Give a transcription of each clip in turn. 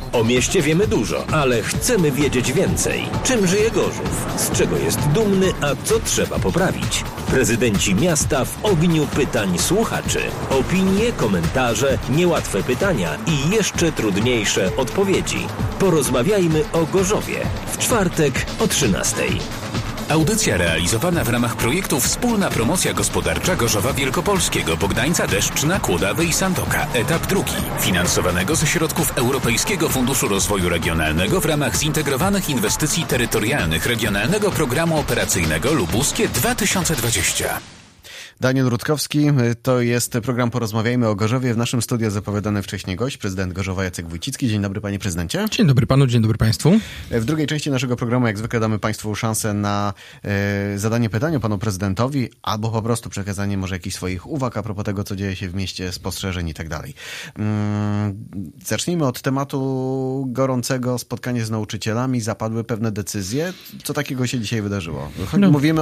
O mieście wiemy dużo, ale chcemy wiedzieć więcej. Czym żyje Gorzów? Z czego jest dumny, a co trzeba poprawić? Prezydenci miasta w ogniu pytań słuchaczy. Opinie, komentarze, niełatwe pytania i jeszcze trudniejsze odpowiedzi. Porozmawiajmy o Gorzowie. W czwartek o 13:00. Audycja realizowana w ramach projektu Wspólna Promocja Gospodarcza Gorzowa Wielkopolskiego, Bogdańca, Deszczna, Kłodawy i Sandoka. Etap 2. Finansowanego ze środków Europejskiego Funduszu Rozwoju Regionalnego w ramach zintegrowanych inwestycji terytorialnych Regionalnego Programu Operacyjnego Lubuskie 2020. Daniel Rutkowski, to jest program Porozmawiajmy o Gorzowie. W naszym studiu zapowiadany wcześniej gość, prezydent Gorzowa Jacek Wójcicki. Dzień dobry, panie prezydencie. Dzień dobry panu, dzień dobry państwu. W drugiej części naszego programu, jak zwykle, damy państwu szansę na zadanie pytania panu prezydentowi, albo po prostu przekazanie może jakichś swoich uwag a propos tego, co dzieje się w mieście, spostrzeżeń i tak dalej. Zacznijmy od tematu gorącego. Spotkanie z nauczycielami. Zapadły pewne decyzje. Co takiego się dzisiaj wydarzyło? Mówimy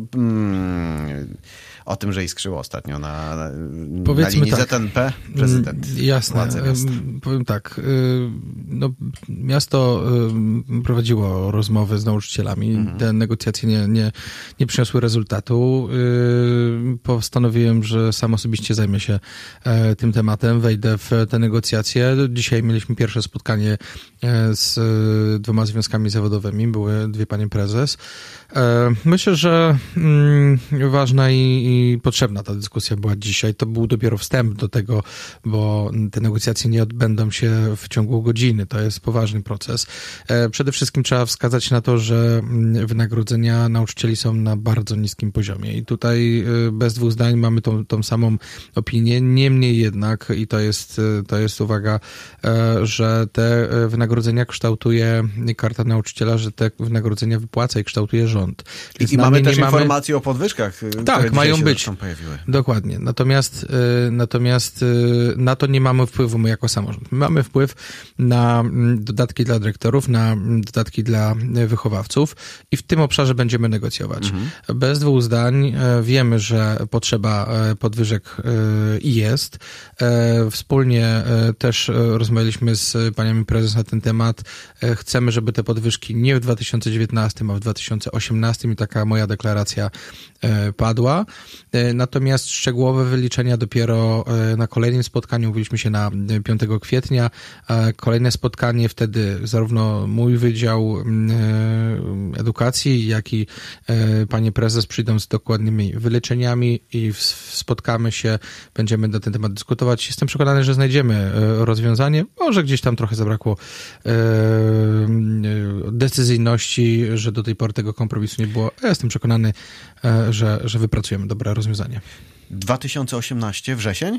o tym, że iskrzyło ostatnio na linii tak. ZNP prezydent. Jasne. Powiem tak. Miasto prowadziło rozmowy z nauczycielami. Te negocjacje nie przyniosły rezultatu. Postanowiłem, że sam osobiście zajmę się tym tematem. Wejdę w te negocjacje. Dzisiaj mieliśmy pierwsze spotkanie z 2 związkami zawodowymi. Były 2 panie prezes. Myślę, że ważna i potrzebna ta dyskusja była dzisiaj. To był dopiero wstęp do tego, bo te negocjacje nie odbędą się w ciągu godziny. To jest poważny proces. Przede wszystkim trzeba wskazać na to, że wynagrodzenia nauczycieli są na bardzo niskim poziomie. I tutaj bez 2 zdań mamy tą samą opinię. Niemniej jednak, i to jest uwaga, że te wynagrodzenia kształtuje Karta Nauczyciela, że te wynagrodzenia wypłaca i kształtuje rząd. I mamy też informacje o podwyżkach, które mają być. Pojawiły. Dokładnie. Natomiast na to nie mamy wpływu my jako samorząd. My mamy wpływ na dodatki dla dyrektorów, na dodatki dla wychowawców i w tym obszarze będziemy negocjować. Bez 2 zdań wiemy, że potrzeba podwyżek jest. Wspólnie też rozmawialiśmy z paniami prezes na ten temat. Chcemy, żeby te podwyżki nie w 2019, a w 2018 i taka moja deklaracja padła. Natomiast szczegółowe wyliczenia dopiero na kolejnym spotkaniu, mówiliśmy się na 5 kwietnia. Kolejne spotkanie, wtedy zarówno mój Wydział Edukacji, jak i panie prezes przyjdą z dokładnymi wyliczeniami i spotkamy się, będziemy na ten temat dyskutować. Jestem przekonany, że znajdziemy rozwiązanie. Może gdzieś tam trochę zabrakło decyzyjności, że do tej pory tego kompromisu nie było. Ja jestem przekonany, że wypracujemy dobre rozwiązanie. 2018, wrzesień?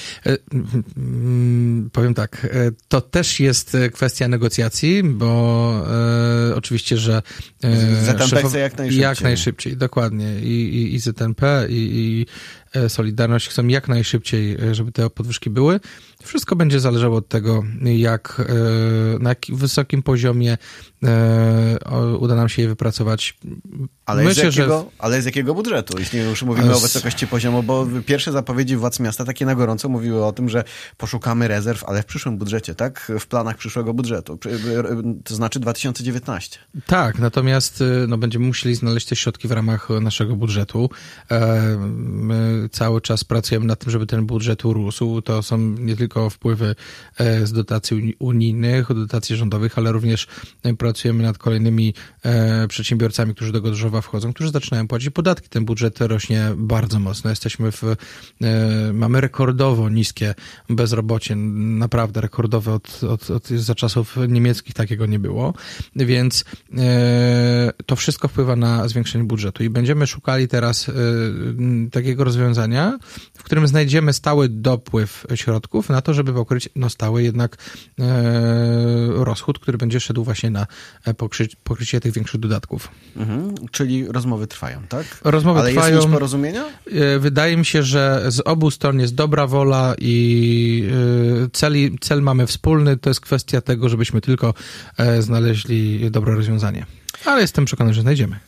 Powiem tak, to też jest kwestia negocjacji, bo oczywiście, że ZNP chce jak najszybciej. Jak najszybciej, dokładnie. I ZNP, i Solidarność chcą jak najszybciej, żeby te podwyżki były. Wszystko będzie zależało od tego, na jak wysokim poziomie uda nam się je wypracować. Ale z jakiego budżetu? Jeśli już mówimy o wysokości poziomu, bo pierwsze zapowiedzi władz miasta takie na gorąco mówiły o tym, że poszukamy rezerw, ale w przyszłym budżecie, tak? W planach przyszłego budżetu. To znaczy 2019. Tak, natomiast będziemy musieli znaleźć te środki w ramach naszego budżetu. My cały czas pracujemy nad tym, żeby ten budżet urósł. To są nie tylko wpływy z dotacji unijnych, dotacji rządowych, ale również pracujemy nad kolejnymi przedsiębiorcami, którzy do Gorzowa wchodzą, którzy zaczynają płacić podatki. Ten budżet rośnie bardzo mocno. Mamy rekordowo niskie bezrobocie, naprawdę rekordowe od za czasów niemieckich takiego nie było, więc to wszystko wpływa na zwiększenie budżetu i będziemy szukali teraz takiego rozwiązania, w którym znajdziemy stały dopływ środków na to, żeby pokryć stały jednak rozchód, który będzie szedł właśnie na pokrycie tych większych dodatków. Czyli rozmowy trwają, tak? Rozmowy trwają. Ale jest nic porozumienia? Wydaje mi się, że z obu stron jest dobra wola i cel mamy wspólny. To jest kwestia tego, żebyśmy tylko znaleźli dobre rozwiązanie. Ale jestem przekonany, że znajdziemy.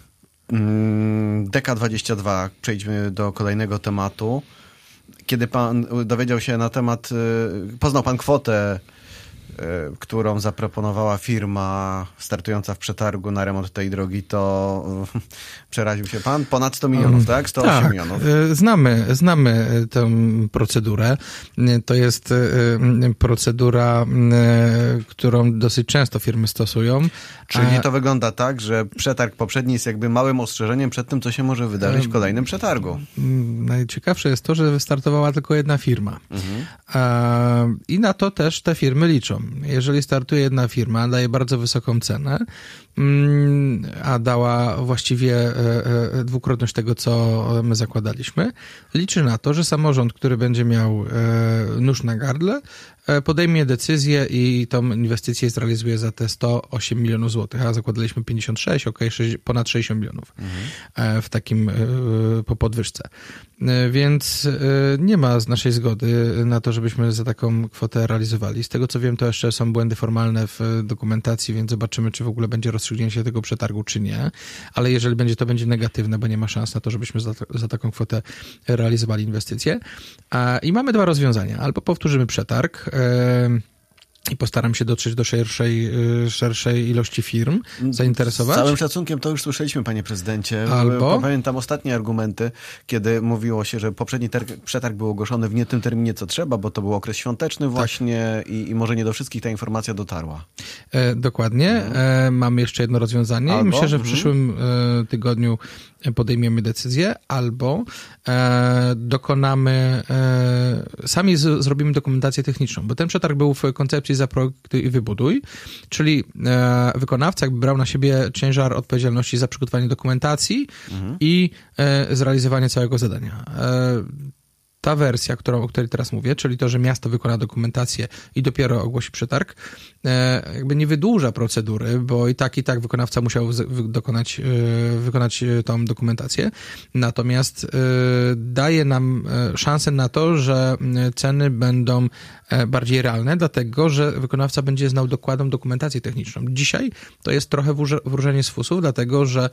DK22, przejdźmy do kolejnego tematu. Kiedy pan dowiedział się na temat, poznał pan kwotę którą zaproponowała firma startująca w przetargu na remont tej drogi, to przeraził się pan? Ponad 100 milionów, tak? 108 milionów. Znamy tę procedurę. To jest procedura, którą dosyć często firmy stosują. Czyli to wygląda tak, że przetarg poprzedni jest jakby małym ostrzeżeniem przed tym, co się może wydarzyć w kolejnym przetargu. Najciekawsze jest to, że wystartowała tylko jedna firma. I na to też te firmy liczą. Jeżeli startuje jedna firma, daje bardzo wysoką cenę, a dała właściwie dwukrotność tego, co my zakładaliśmy, liczy na to, że samorząd, który będzie miał nóż na gardle, podejmie decyzję i tą inwestycję zrealizuje za te 108 milionów złotych, a zakładaliśmy 56, ponad 60 milionów w takim po podwyżce. Więc nie ma z naszej zgody na to, żebyśmy za taką kwotę realizowali. Z tego co wiem, to jeszcze są błędy formalne w dokumentacji, więc zobaczymy, czy w ogóle będzie rozstrzygnięcie tego przetargu, czy nie. Ale jeżeli będzie, to będzie negatywne, bo nie ma szans na to, żebyśmy za taką kwotę realizowali inwestycje. I mamy dwa rozwiązania. Albo powtórzymy przetarg i postaram się dotrzeć do szerszej ilości firm, zainteresować. Z całym szacunkiem to już słyszeliśmy, panie prezydencie. Albo pamiętam ostatnie argumenty, kiedy mówiło się, że poprzedni przetarg był ogłoszony w nie tym terminie, co trzeba, bo to był okres świąteczny właśnie i może nie do wszystkich ta informacja dotarła. Dokładnie. Mamy jeszcze jedno rozwiązanie. Albo? Myślę, że w przyszłym tygodniu podejmiemy decyzję, albo dokonamy, sami zrobimy dokumentację techniczną, bo ten przetarg był w koncepcji zaprojektuj i wybuduj, czyli wykonawca jakby brał na siebie ciężar odpowiedzialności za przygotowanie dokumentacji i zrealizowanie całego zadania. Ta wersja, o której teraz mówię, czyli to, że miasto wykona dokumentację i dopiero ogłosi przetarg, jakby nie wydłuża procedury, bo i tak wykonawca musiał wykonać tą dokumentację. Natomiast daje nam szansę na to, że ceny będą bardziej realne, dlatego, że wykonawca będzie znał dokładną dokumentację techniczną. Dzisiaj to jest trochę wróżenie z fusów, dlatego, że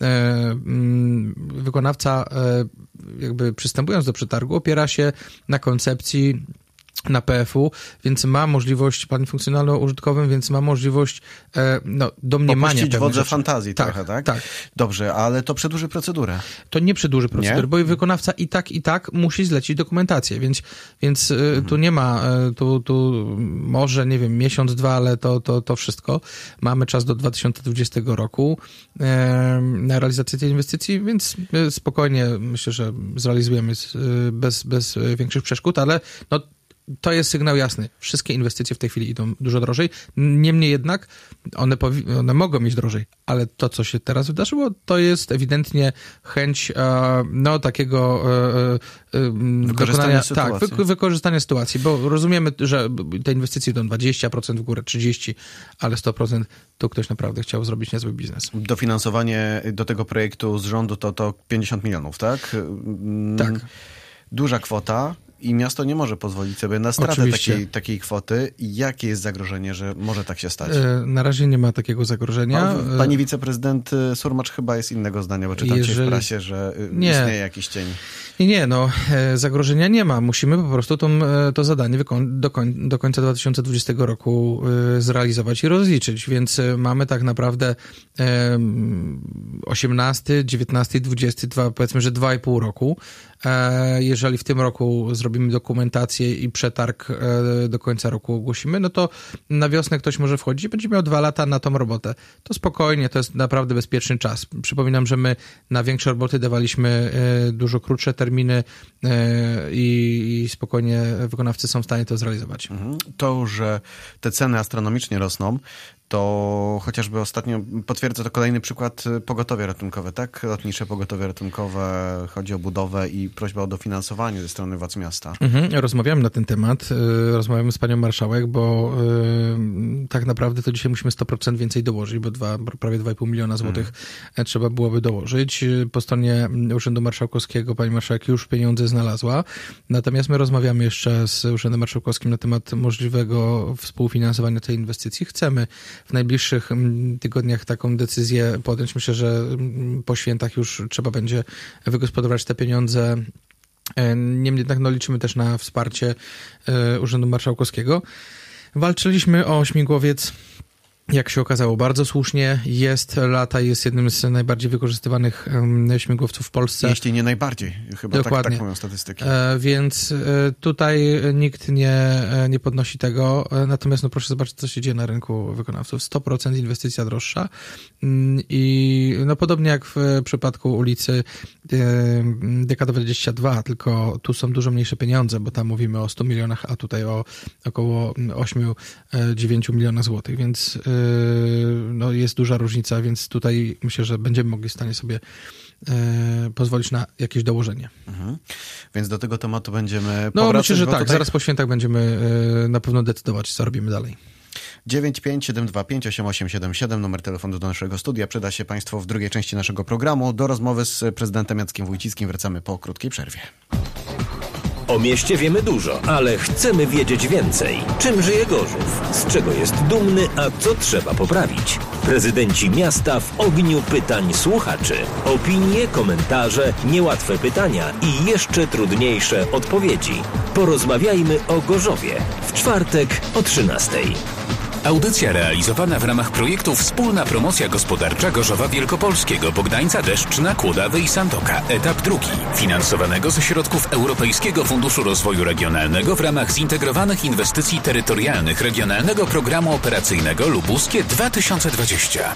wykonawca jakby przystępując do przetargu opiera się na koncepcji na PF-u, więc ma możliwość, plan funkcjonalno-użytkowym, więc ma możliwość domniemania popuścić wodze rzeczy. fantazji trochę, tak? Tak. Dobrze, ale to przedłuży procedurę. To nie przedłuży procedury, bo wykonawca i tak musi zlecić dokumentację, więc tu nie ma, tu może, nie wiem, miesiąc, dwa, ale to wszystko. Mamy czas do 2020 roku na realizację tej inwestycji, więc spokojnie myślę, że zrealizujemy bez większych przeszkód, ale to jest sygnał jasny. Wszystkie inwestycje w tej chwili idą dużo drożej. Niemniej jednak one mogą iść drożej, ale to, co się teraz wydarzyło, to jest ewidentnie chęć takiego wykorzystania sytuacji. Tak, wykorzystania sytuacji, bo rozumiemy, że te inwestycje idą 20% w górę, 30%, ale 100% to ktoś naprawdę chciał zrobić niezły biznes. Dofinansowanie do tego projektu z rządu to 50 milionów, tak? Tak. Duża kwota. I miasto nie może pozwolić sobie na stratę takiej kwoty. Jakie jest zagrożenie, że może tak się stać? Na razie nie ma takiego zagrożenia. Pani wiceprezydent Surmacz chyba jest innego zdania, bo czytam w prasie, że istnieje jakiś cień. Nie, zagrożenia nie ma. Musimy po prostu to zadanie do końca 2020 roku zrealizować i rozliczyć, więc mamy tak naprawdę 18, 19, 22, powiedzmy, że 2,5 roku. Jeżeli w tym roku zrobimy dokumentację i przetarg do końca roku ogłosimy, no to na wiosnę ktoś może wchodzić i będzie miał 2 lata na tą robotę. To spokojnie, to jest naprawdę bezpieczny czas. Przypominam, że my na większe roboty dawaliśmy dużo krótsze terminy i spokojnie wykonawcy są w stanie to zrealizować. To, że te ceny astronomicznie rosną, to chociażby ostatnio potwierdza to kolejny przykład pogotowie ratunkowe, tak? Lotnicze pogotowie ratunkowe, chodzi o budowę i prośba o dofinansowanie ze strony władz miasta. Rozmawiamy na ten temat, rozmawiamy z panią marszałek, bo tak naprawdę to dzisiaj musimy 100% więcej dołożyć, bo prawie 2,5 miliona złotych trzeba byłoby dołożyć. Po stronie Urzędu Marszałkowskiego pani marszałek już pieniądze znalazła, natomiast my rozmawiamy jeszcze z Urzędem Marszałkowskim na temat możliwego współfinansowania tej inwestycji. Chcemy w najbliższych tygodniach taką decyzję podjąć. Myślę, że po świętach już trzeba będzie wygospodarować te pieniądze. Niemniej jednak liczymy też na wsparcie Urzędu Marszałkowskiego. Walczyliśmy o śmigłowiec. Jak się okazało, bardzo słusznie. Jest jednym z najbardziej wykorzystywanych śmigłowców w Polsce. Jeśli nie najbardziej, chyba dokładnie. Tak mówią statystyki. Więc tutaj nikt nie podnosi tego. Natomiast proszę zobaczyć, co się dzieje na rynku wykonawców. 100% inwestycja droższa. I podobnie jak w przypadku ulicy DK22, tylko tu są dużo mniejsze pieniądze, bo tam mówimy o 100 milionach, a tutaj o około 8-9 milionach złotych, więc jest duża różnica, więc tutaj myślę, że będziemy mogli w stanie sobie pozwolić na jakieś dołożenie. Więc do tego tematu będziemy powracać. Myślę, że tak. Tutaj... Zaraz po świętach będziemy na pewno decydować, co robimy dalej. 957258877, numer telefonu do naszego studia. Przyda się Państwu w drugiej części naszego programu. Do rozmowy z prezydentem Jackiem Wójcickim wracamy po krótkiej przerwie. O mieście wiemy dużo, ale chcemy wiedzieć więcej. Czym żyje Gorzów? Z czego jest dumny, a co trzeba poprawić? Prezydenci miasta w ogniu pytań słuchaczy. Opinie, komentarze, niełatwe pytania i jeszcze trudniejsze odpowiedzi. Porozmawiajmy o Gorzowie. W czwartek o 13:00. Audycja realizowana w ramach projektu Wspólna Promocja Gospodarcza Gorzowa Wielkopolskiego, Bogdańca, Deszczna, Kłodawy i Sandoka. Etap 2. Finansowanego ze środków Europejskiego Funduszu Rozwoju Regionalnego w ramach zintegrowanych inwestycji terytorialnych Regionalnego Programu Operacyjnego Lubuskie 2020.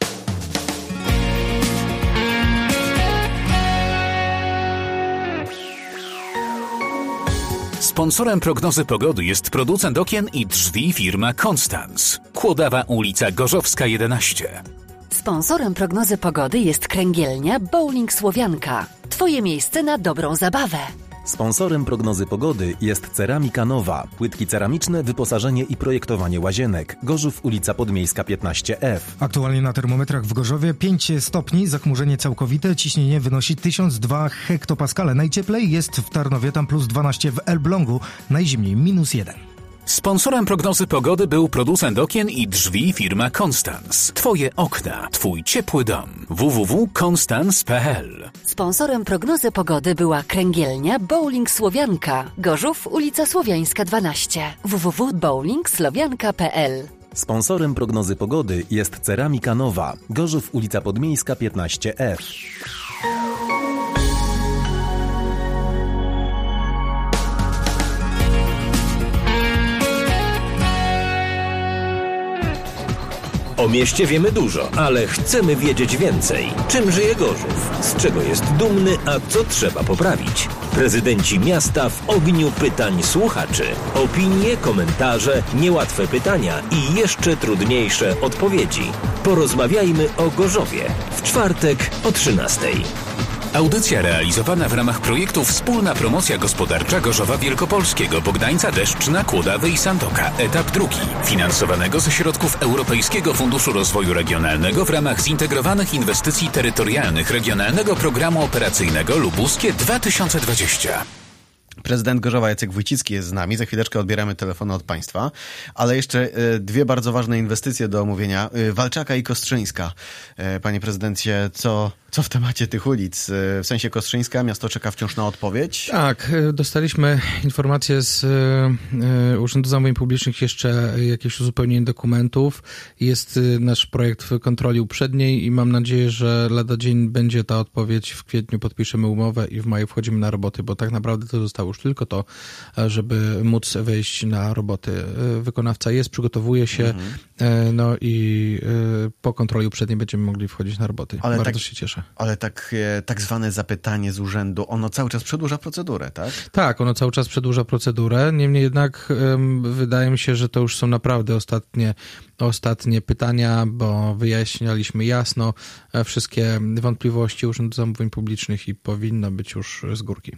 Sponsorem prognozy pogody jest producent okien i drzwi firma Konstans. Kłodawa, ulica Gorzowska 11. Sponsorem prognozy pogody jest kręgielnia Bowling Słowianka. Twoje miejsce na dobrą zabawę. Sponsorem prognozy pogody jest Ceramika Nowa. Płytki ceramiczne, wyposażenie i projektowanie łazienek. Gorzów, ulica Podmiejska 15F. Aktualnie na termometrach w Gorzowie 5 stopni, zachmurzenie całkowite, ciśnienie wynosi 1002 hektopaskale. Najcieplej jest w Tarnowie, tam plus 12, w Elblągu, najzimniej -1. Sponsorem prognozy pogody był producent okien i drzwi firma Konstans. Twoje okna, twój ciepły dom. www.konstans.pl. Sponsorem prognozy pogody była kręgielnia Bowling Słowianka. Gorzów, ulica Słowiańska 12. www.bowlingslowianka.pl. Sponsorem prognozy pogody jest Ceramika Nowa. Gorzów, ulica Podmiejska 15F. O mieście wiemy dużo, ale chcemy wiedzieć więcej. Czym żyje Gorzów? Z czego jest dumny, a co trzeba poprawić? Prezydenci miasta w ogniu pytań słuchaczy. Opinie, komentarze, niełatwe pytania i jeszcze trudniejsze odpowiedzi. Porozmawiajmy o Gorzowie. W czwartek o 13:00. Audycja realizowana w ramach projektu Wspólna Promocja Gospodarcza Gorzowa Wielkopolskiego, Bogdańca, Deszczna, Kłodawy i Sandoka. Etap 2. Finansowanego ze środków Europejskiego Funduszu Rozwoju Regionalnego w ramach zintegrowanych inwestycji terytorialnych Regionalnego Programu Operacyjnego Lubuskie 2020. Prezydent Gorzowa Jacek Wójcicki jest z nami. Za chwileczkę odbieramy telefony od Państwa. Ale jeszcze dwie bardzo ważne inwestycje do omówienia. Walczaka i Kostrzyńska. Panie prezydencie, co w temacie tych ulic? W sensie Kostrzyńska, miasto czeka wciąż na odpowiedź? Tak, dostaliśmy informację z Urzędu Zamówień Publicznych, jeszcze jakieś uzupełnienie dokumentów. Jest nasz projekt w kontroli uprzedniej i mam nadzieję, że lada dzień będzie ta odpowiedź. W kwietniu podpiszemy umowę i w maju wchodzimy na roboty, bo tak naprawdę to zostało już tylko to, żeby móc wejść na roboty. Wykonawca jest, przygotowuje się, i po kontroli uprzedniej będziemy mogli wchodzić na roboty. Ale bardzo się cieszę. Ale tak zwane zapytanie z urzędu, ono cały czas przedłuża procedurę, tak? Tak, ono cały czas przedłuża procedurę. Niemniej jednak wydaje mi się, że to już są naprawdę ostatnie pytania, bo wyjaśnialiśmy jasno wszystkie wątpliwości Urzędu Zamówień Publicznych i powinno być już z górki.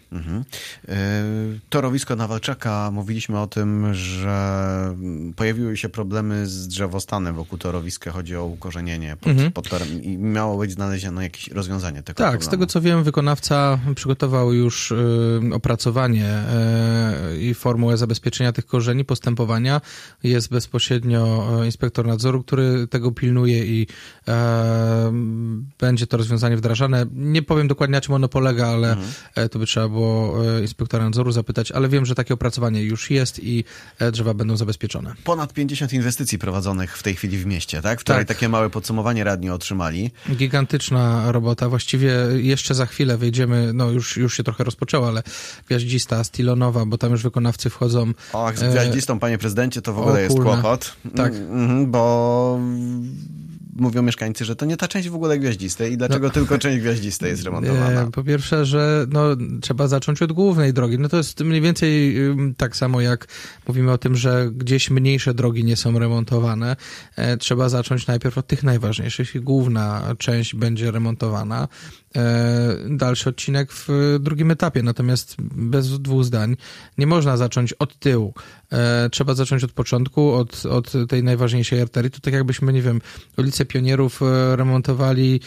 Torowisko na Walczaka, mówiliśmy o tym, że pojawiły się problemy z drzewostanem wokół torowiska, chodzi o ukorzenienie pod torem i miało być znalezione jakieś rozwiązanie tego problemu. Z tego co wiem, wykonawca przygotował już opracowanie i formułę zabezpieczenia tych korzeni, postępowania. Jest bezpośrednio inspektor nadzoru, który tego pilnuje i będzie to rozwiązanie wdrażane. Nie powiem dokładnie, na czym ono polega, ale to by trzeba było inspektora nadzoru zapytać, ale wiem, że takie opracowanie już jest i drzewa będą zabezpieczone. Ponad 50 inwestycji prowadzonych w tej chwili w mieście, tak? Wczoraj takie małe podsumowanie radni otrzymali. Gigantyczna robota. Właściwie jeszcze za chwilę wejdziemy, już się trochę rozpoczęło, ale Gwiaździsta, Stilonowa, bo tam już wykonawcy wchodzą. Z Gwiaździstą, panie prezydencie, to w ogóle jest kłopot. Tak. Bo mówią mieszkańcy, że to nie ta część w ogóle Gwiaździstej i dlaczego tylko część Gwiaździstej jest remontowana? Po pierwsze, że trzeba zacząć od głównej drogi. To jest mniej więcej tak samo jak mówimy o tym, że gdzieś mniejsze drogi nie są remontowane. Trzeba zacząć najpierw od tych najważniejszych i główna część będzie remontowana. Dalszy odcinek w drugim etapie, natomiast bez dwóch zdań nie można zacząć od tyłu. Trzeba zacząć od początku, od tej najważniejszej arterii. To tak jakbyśmy, nie wiem, ulicę Pionierów remontowali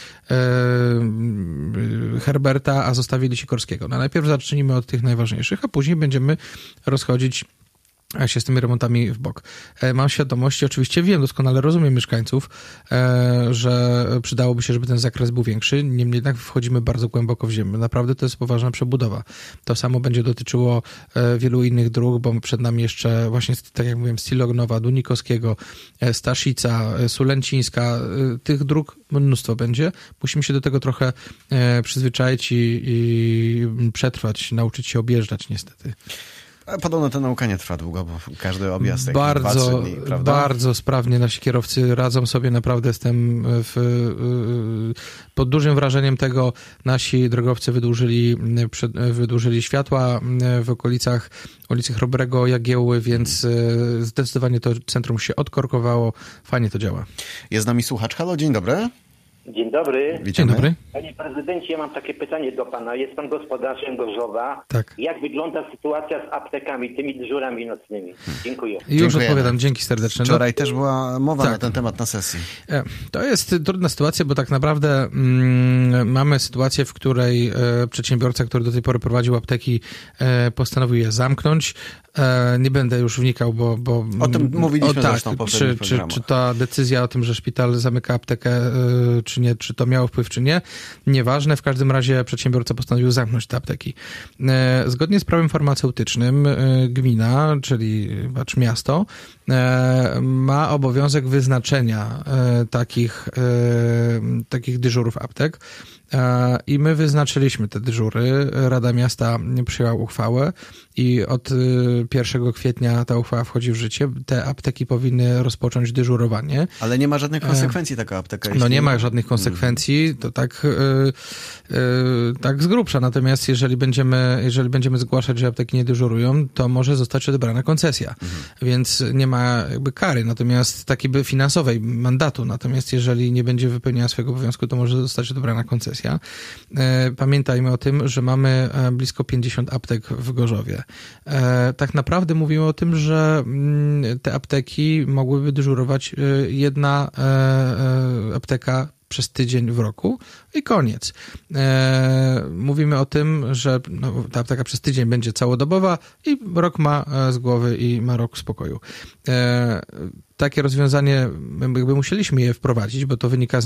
Herberta, a zostawili Sikorskiego. Najpierw zacznijmy od tych najważniejszych, a później będziemy rozchodzić się z tymi remontami w bok. Mam świadomość, oczywiście wiem, doskonale rozumiem mieszkańców, że przydałoby się, żeby ten zakres był większy, niemniej jednak wchodzimy bardzo głęboko w ziemię. Naprawdę to jest poważna przebudowa. To samo będzie dotyczyło wielu innych dróg, bo przed nami jeszcze właśnie, tak jak mówiłem, Stilognowa, Dunikowskiego, Staszica, Sulęcińska. Tych dróg mnóstwo będzie. Musimy się do tego trochę przyzwyczaić i przetrwać, nauczyć się objeżdżać niestety. Podobno ta nauka nie trwa długo, bo każdy objazd jak 2-3 dni, prawda? Bardzo sprawnie nasi kierowcy radzą sobie, naprawdę jestem pod dużym wrażeniem tego. Nasi drogowcy wydłużyli światła w okolicach ulicy Chrobrego, Jagiełły, więc zdecydowanie to centrum się odkorkowało. Fajnie to działa. Jest z nami słuchacz. Halo, dzień dobry. Dzień dobry. Dzień dobry. Panie prezydencie, ja mam takie pytanie do pana. Jest pan gospodarzem Gorzowa. Tak. Jak wygląda sytuacja z aptekami, tymi dyżurami nocnymi? Dziękuję. Już odpowiadam. Dzięki serdecznie. Wczoraj też była mowa na ten temat na sesji. To jest trudna sytuacja, bo tak naprawdę mamy sytuację, w której przedsiębiorca, który do tej pory prowadził apteki, postanowił je zamknąć. Nie będę już wnikał, bo o tym mówiliśmy zresztą czy ta decyzja o tym, że szpital zamyka aptekę, czy nie, czy to miało wpływ, czy nie. Nieważne, w każdym razie przedsiębiorca postanowił zamknąć te apteki. Zgodnie z prawem farmaceutycznym gmina, czyli miasto, ma obowiązek wyznaczenia takich dyżurów aptek. I my wyznaczyliśmy te dyżury. Rada Miasta przyjęła uchwałę i od 1 kwietnia ta uchwała wchodzi w życie. Te apteki powinny rozpocząć dyżurowanie. Ale nie ma żadnych konsekwencji taka apteka. Nie ma żadnych konsekwencji, to tak z grubsza. Natomiast jeżeli będziemy zgłaszać, że apteki nie dyżurują, to może zostać odebrana koncesja. Więc nie ma jakby kary, natomiast takiej finansowej, mandatu. Natomiast jeżeli nie będzie wypełniała swojego obowiązku, to może zostać odebrana koncesja. Pamiętajmy o tym, że mamy blisko 50 aptek w Gorzowie. Tak naprawdę mówimy o tym, że te apteki mogłyby dyżurować jedna apteka przez tydzień w roku i koniec. Mówimy o tym, że ta apteka przez tydzień będzie całodobowa i rok ma z głowy i ma rok spokoju. Takie rozwiązanie jakby musieliśmy je wprowadzić, bo to wynika z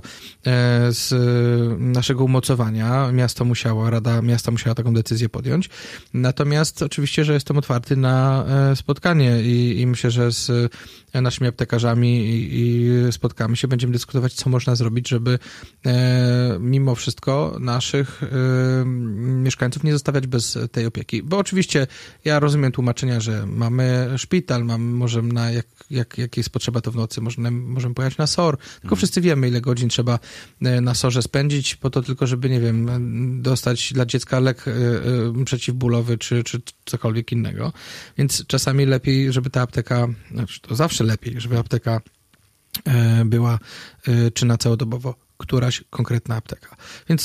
naszego umocowania. Rada Miasta musiała taką decyzję podjąć. Natomiast oczywiście, że jestem otwarty na spotkanie i myślę, że z naszymi aptekarzami i spotkamy się, będziemy dyskutować, co można zrobić, żeby mimo wszystko naszych mieszkańców nie zostawiać bez tej opieki. Bo oczywiście ja rozumiem tłumaczenia, że mamy szpital, możemy jak jest potrzeba, to w nocy możemy pojechać na SOR. Tylko wszyscy wiemy, ile godzin trzeba na SOR-ze spędzić, po to tylko, żeby, nie wiem, dostać dla dziecka lek przeciwbólowy, czy cokolwiek innego. Więc czasami lepiej, żeby ta apteka, to zawsze lepiej, żeby apteka była czynna całodobowo, któraś konkretna apteka. Więc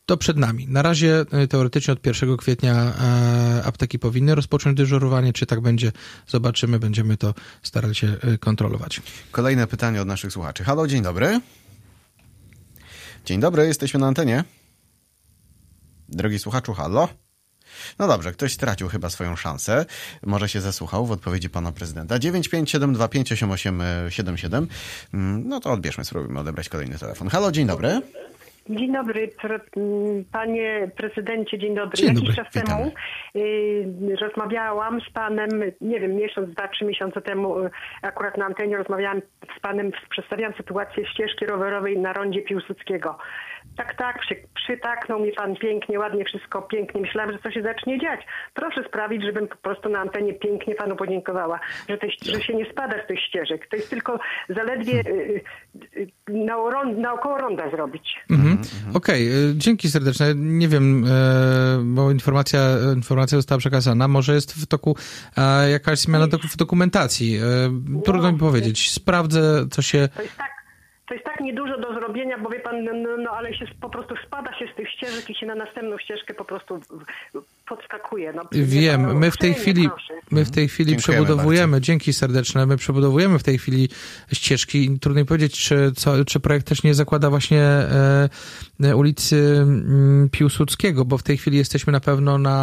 to przed nami. Na razie teoretycznie od 1 kwietnia apteki powinny rozpocząć dyżurowanie. Czy tak będzie? Zobaczymy. Będziemy to starali się kontrolować. Kolejne pytanie od naszych słuchaczy. Halo, dzień dobry. Dzień dobry, jesteśmy na antenie. Drogi słuchaczu, halo? No dobrze, ktoś stracił chyba swoją szansę. Może się zasłuchał w odpowiedzi pana prezydenta. 957258877. No to odbierzmy, spróbujmy odebrać kolejny telefon. Halo, dzień dobry. Dzień dobry, panie prezydencie, dzień dobry. Dzień dobry, Jakiś czas witamy. temu rozmawiałam z panem, nie wiem, miesiąc, 2-3 miesiące temu, akurat na antenie rozmawiałam z panem, przedstawiałam sytuację ścieżki rowerowej na rondzie Piłsudskiego. Tak, przytaknął mi pan pięknie, ładnie, wszystko pięknie. Myślałam, że to się zacznie dziać. Proszę sprawić, żebym po prostu na antenie pięknie panu podziękowała, że się nie spada z tych ścieżek. To jest tylko zaledwie naokoło ronda zrobić. Okej, dzięki serdeczne. Nie wiem, bo informacja została przekazana. Może jest w toku jakaś zmiana w dokumentacji. Trudno mi powiedzieć. Sprawdzę, co się... To jest tak niedużo do zrobienia, bo wie pan, ale się po prostu spada się z tych ścieżek i się na następną ścieżkę po prostu podskakuje. No, wiem, my w tej chwili przebudowujemy, bardzo. Dzięki serdeczne, my przebudowujemy w tej chwili ścieżki. Trudno mi powiedzieć, czy projekt też nie zakłada właśnie ulicy Piłsudskiego, bo w tej chwili jesteśmy na pewno na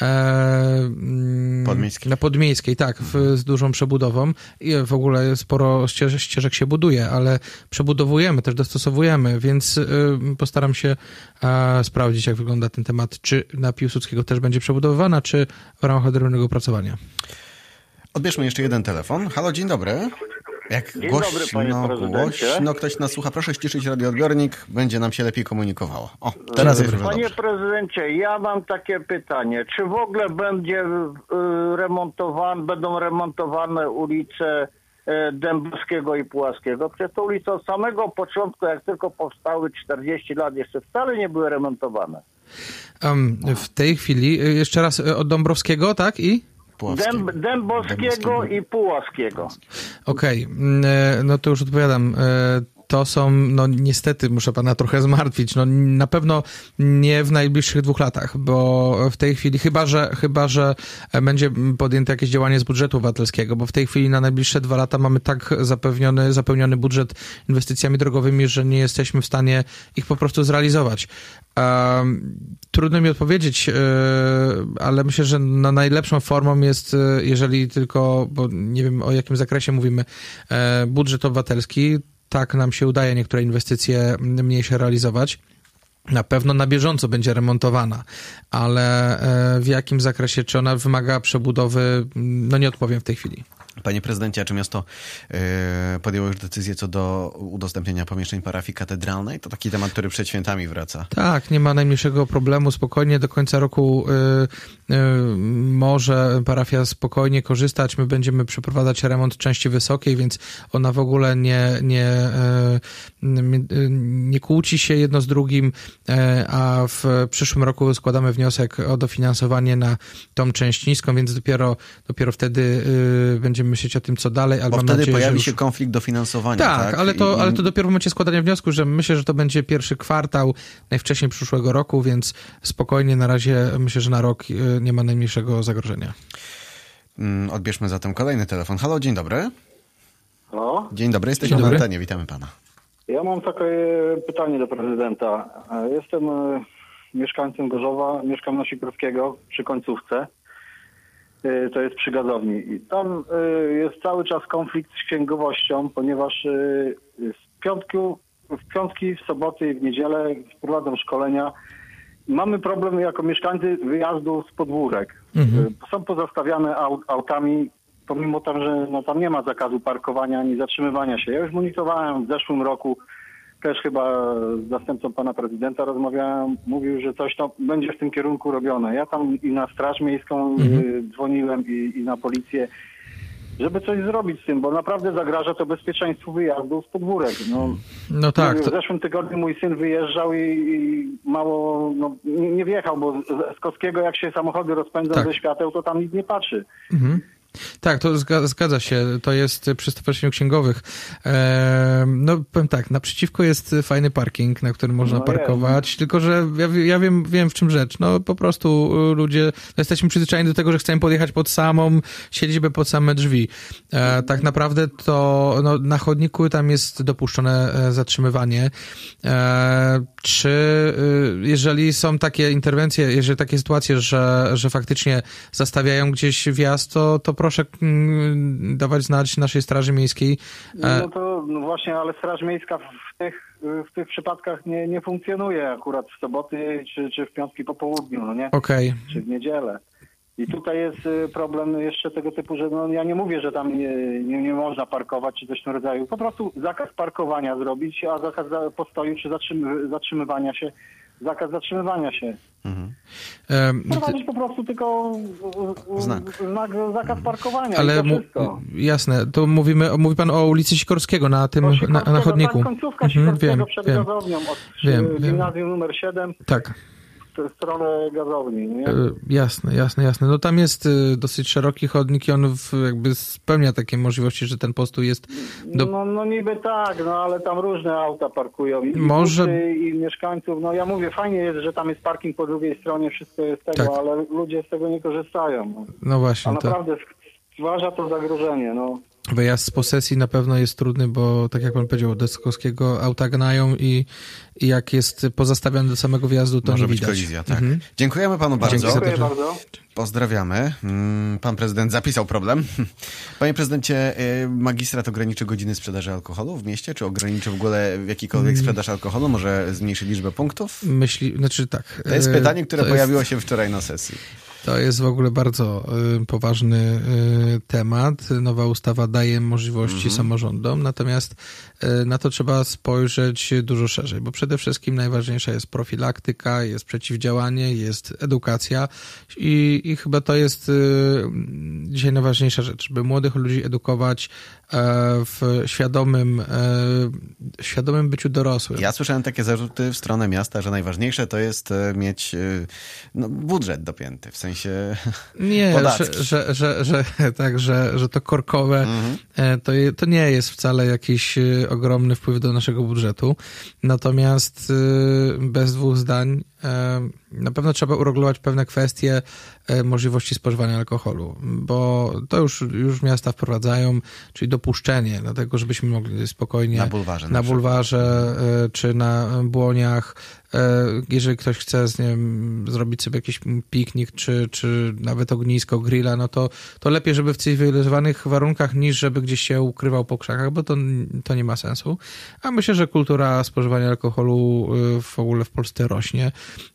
Podmiejskiej, tak, z dużą przebudową i w ogóle sporo ścieżek się buduje, ale przebudowujemy, też dostosowujemy, więc postaram się sprawdzić, jak wygląda ten temat, czy na Piłsudskiego też będzie przebudowywana, czy w ramach odrębnego opracowania. Odbierzmy jeszcze jeden telefon. Halo, dzień dobry. Jak Dzień dobry, panie prezydencie. Głośno ktoś nas słucha. Proszę ściszyć radioodbiornik, będzie nam się lepiej komunikowało. O, teraz jest Panie dobrze. prezydencie, ja mam takie pytanie. Czy w ogóle będą remontowane ulice Dębowskiego i Puławskiego? Przecież te ulice od samego początku, jak tylko powstały 40 lat, jeszcze wcale nie były remontowane. W tej chwili, jeszcze raz, od Dąbrowskiego, tak? I? Dębowskiego i Puławskiego. Okej, no to już odpowiadam. To są, no niestety muszę pana trochę zmartwić, no na pewno nie w najbliższych 2 latach, bo w tej chwili, chyba że będzie podjęte jakieś działanie z budżetu obywatelskiego, bo w tej chwili na najbliższe 2 lata mamy tak zapełniony budżet inwestycjami drogowymi, że nie jesteśmy w stanie ich po prostu zrealizować. Trudno mi odpowiedzieć, ale myślę, że najlepszą formą jest, jeżeli tylko, bo nie wiem o jakim zakresie mówimy, budżet obywatelski. Tak nam się udaje niektóre inwestycje mniejsze realizować. Na pewno na bieżąco będzie remontowana, ale w jakim zakresie, czy ona wymaga przebudowy, no nie odpowiem w tej chwili. Panie prezydencie, a czy miasto podjęło już decyzję co do udostępnienia pomieszczeń parafii katedralnej? To taki temat, który przed świętami wraca. Tak, nie ma najmniejszego problemu. Spokojnie do końca roku może parafia spokojnie korzystać. My będziemy przeprowadzać remont części wysokiej, więc ona w ogóle nie kłóci się jedno z drugim, a w przyszłym roku składamy wniosek o dofinansowanie na tą część niską, więc dopiero wtedy będziemy myśleć o tym, co dalej. Ale bo mam wtedy nadzieję, pojawi że się konflikt dofinansowania. Tak, ale to dopiero w momencie składania wniosku, że myślę, że to będzie 1. kwartał, najwcześniej przyszłego roku, więc spokojnie na razie myślę, że na rok nie ma najmniejszego zagrożenia. Odbierzmy zatem kolejny telefon. Halo, dzień dobry. Halo? Dzień dobry, jesteśmy na antenie, witamy pana. Ja mam takie pytanie do prezydenta. Jestem mieszkańcem Gorzowa, mieszkam na Sikorskiego przy końcówce. To jest przy gazowni. I tam jest cały czas konflikt z księgowością, ponieważ w piątki, w soboty i w niedzielę wprowadzam szkolenia. Mamy problem jako mieszkańcy wyjazdu z podwórek. Są pozastawiane autami, pomimo tam, że tam nie ma zakazu parkowania ani zatrzymywania się. Ja już monitorowałem w zeszłym roku, też chyba z zastępcą pana prezydenta rozmawiałem, mówił, że coś tam będzie w tym kierunku robione. Ja tam i na Straż Miejską dzwoniłem i na policję, żeby coś zrobić z tym, bo naprawdę zagraża to bezpieczeństwu wyjazdu z podwórek. No tak. W zeszłym tygodniu mój syn wyjeżdżał i mało, nie wjechał, bo z Kowskiego jak się samochody rozpędzą ze świateł, to tam nic nie patrzy. Tak, to zgadza się. To jest przy Stowarzyszeniu Księgowych. No powiem tak, naprzeciwko jest fajny parking, na którym można parkować, tylko że ja wiem w czym rzecz. No po prostu ludzie, jesteśmy przyzwyczajeni do tego, że chcemy podjechać pod samą siedzibę, pod same drzwi. Tak naprawdę to na chodniku tam jest dopuszczone zatrzymywanie. Czy jeżeli są takie interwencje, jeżeli takie sytuacje, że faktycznie zastawiają gdzieś wjazd, to proszę dawać znać naszej Straży Miejskiej. No to właśnie, ale Straż Miejska w tych przypadkach nie funkcjonuje akurat w soboty czy w piątki po południu, no nie? Okej. Czy w niedzielę. I tutaj jest problem jeszcze tego typu, że ja nie mówię, że tam nie można parkować czy coś w tym rodzaju. Po prostu zakaz parkowania zrobić, a zakaz postoju czy zatrzymywania się. Zakaz zatrzymywania się. Prowadzić po prostu tylko znak zakaz parkowania. Ale jasne, to mówi pan o ulicy Sikorskiego na chodniku. Końcówka Sikorskiego przed gazownią od gimnazjum numer 7. Tak. W stronę gazowni, nie? Jasne. No tam jest dosyć szeroki chodnik i on jakby spełnia takie możliwości, że ten postój jest... No niby tak, ale tam różne auta parkują i mieszkańców. No ja mówię, fajnie jest, że tam jest parking po drugiej stronie, wszystko jest tego, tak. Ale ludzie z tego nie korzystają. No właśnie. A naprawdę stwarza to zagrożenie, Wyjazd z posesji na pewno jest trudny, bo tak jak pan powiedział, od Deskowskiego auta gnają i jak jest pozastawiony do samego wjazdu, to może nie widać. Może być kolizja, tak. Dziękujemy panu bardzo. Dziękuję bardzo. Pozdrawiamy. Pan prezydent zapisał problem. Panie prezydencie, magistrat ograniczy godziny sprzedaży alkoholu w mieście? Czy ograniczy w ogóle w jakikolwiek sprzedaż alkoholu? Może zmniejszy liczbę punktów? Tak. To jest pytanie, które pojawiło się wczoraj na sesji. To jest w ogóle bardzo poważny temat. Nowa ustawa daje możliwości samorządom, natomiast na to trzeba spojrzeć dużo szerzej, bo przede wszystkim najważniejsza jest profilaktyka, jest przeciwdziałanie, jest edukacja i chyba to jest dzisiaj najważniejsza rzecz, żeby młodych ludzi edukować w świadomym byciu dorosłym. Ja słyszałem takie zarzuty w stronę miasta, że najważniejsze to jest mieć budżet dopięty, w sensie podatki. że to korkowe to nie jest wcale jakiś ogromny wpływ do naszego budżetu. Natomiast bez dwóch zdań na pewno trzeba uregulować pewne kwestie możliwości spożywania alkoholu, bo to już miasta wprowadzają, czyli dopuszczenie, dlatego żebyśmy mogli spokojnie na bulwarze czy na Błoniach, jeżeli ktoś chce zrobić sobie jakiś piknik, czy nawet ognisko, grilla, no to lepiej, żeby w cywilizowanych warunkach, niż żeby gdzieś się ukrywał po krzakach, bo to nie ma sensu. A myślę, że kultura spożywania alkoholu w ogóle w Polsce rośnie.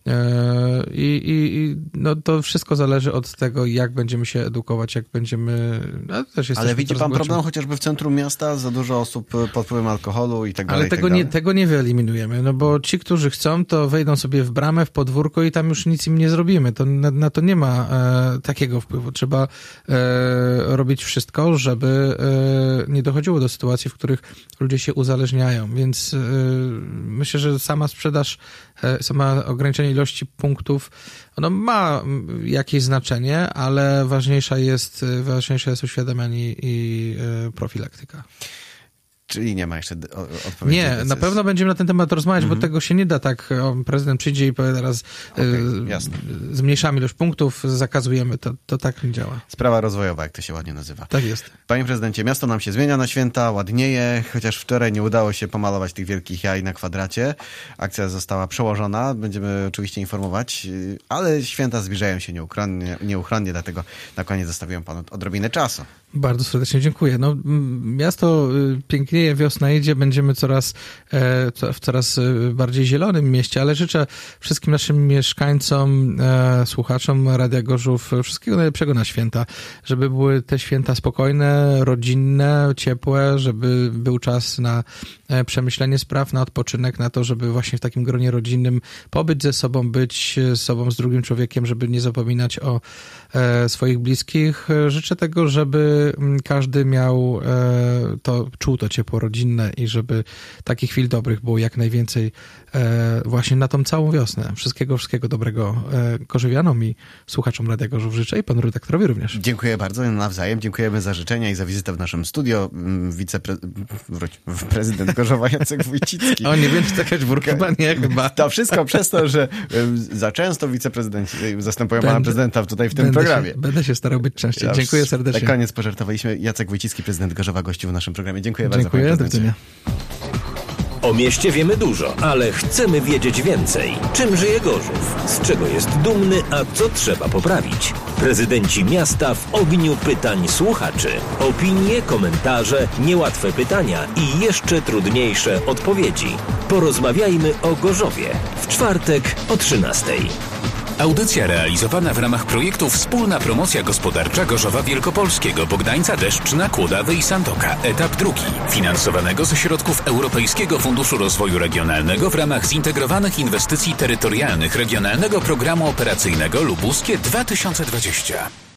I to wszystko zależy od tego, jak będziemy się edukować, jak będziemy... Ale widzi pan problem chociażby w centrum miasta? Za dużo osób pod wpływem alkoholu i tak dalej. Ale tego nie wyeliminujemy, bo ci, którzy chcą, to wejdą sobie w bramę, w podwórko i tam już nic im nie zrobimy. Na to nie ma takiego wpływu. Trzeba robić wszystko, żeby nie dochodziło do sytuacji, w których ludzie się uzależniają. Więc myślę, że sama sprzedaż, sama ograniczenie ilości punktów, ono ma jakieś znaczenie, ale ważniejsze jest uświadamianie i profilaktyka. Czyli nie ma jeszcze odpowiedzi. Nie, na pewno będziemy na ten temat rozmawiać, bo tego się nie da tak, prezydent przyjdzie i powie teraz zmniejszamy ilość punktów, zakazujemy, to tak nie działa. Sprawa rozwojowa, jak to się ładnie nazywa. Tak jest. Panie prezydencie, miasto nam się zmienia na święta, ładnieje, chociaż wczoraj nie udało się pomalować tych wielkich jaj na kwadracie. Akcja została przełożona, będziemy oczywiście informować, ale święta zbliżają się nieuchronnie, dlatego na koniec zostawiłem panu odrobinę czasu. Bardzo serdecznie dziękuję. Miasto pięknieje, wiosna idzie, będziemy w coraz bardziej zielonym mieście, ale życzę wszystkim naszym mieszkańcom, słuchaczom Radia Gorzów wszystkiego najlepszego na święta, żeby były te święta spokojne, rodzinne, ciepłe, żeby był czas na przemyślenie spraw, na odpoczynek, na to, żeby właśnie w takim gronie rodzinnym pobyć ze sobą, być z sobą, z drugim człowiekiem, żeby nie zapominać o swoich bliskich. Życzę tego, żeby żeby każdy miał czuł to ciepło rodzinne i żeby takich chwil dobrych było jak najwięcej właśnie na tą całą wiosnę. Wszystkiego dobrego gorzowianom i słuchaczom Radia Gorzów życzę i panu redaktorowi również. Dziękuję bardzo, nawzajem. Dziękujemy za życzenia i za wizytę w naszym studio. Prezydent Gorzowa Jacek Wójcicki. O, nie wiem, czy taka chyba nie, chyba. To wszystko przez to, że za często wiceprezydenci zastępują pana prezydenta tutaj w tym programie. Będę się starał być częściej. Dziękuję serdecznie. Na koniec pożartowaliśmy. Jacek Wójcicki, prezydent Gorzowa, gościł w naszym programie. Dziękuję bardzo. Dziękuję, do widzenia. O mieście wiemy dużo, ale chcemy wiedzieć więcej. Czym żyje Gorzów? Z czego jest dumny, a co trzeba poprawić? Prezydenci miasta w ogniu pytań słuchaczy. Opinie, komentarze, niełatwe pytania i jeszcze trudniejsze odpowiedzi. Porozmawiajmy o Gorzowie. W czwartek o 13:00. Audycja realizowana w ramach projektu Wspólna Promocja Gospodarcza Gorzowa Wielkopolskiego, Bogdańca, Deszczna, Kłodawy i Sandoka. Etap 2. Finansowanego ze środków Europejskiego Funduszu Rozwoju Regionalnego w ramach zintegrowanych inwestycji terytorialnych Regionalnego Programu Operacyjnego Lubuskie 2020.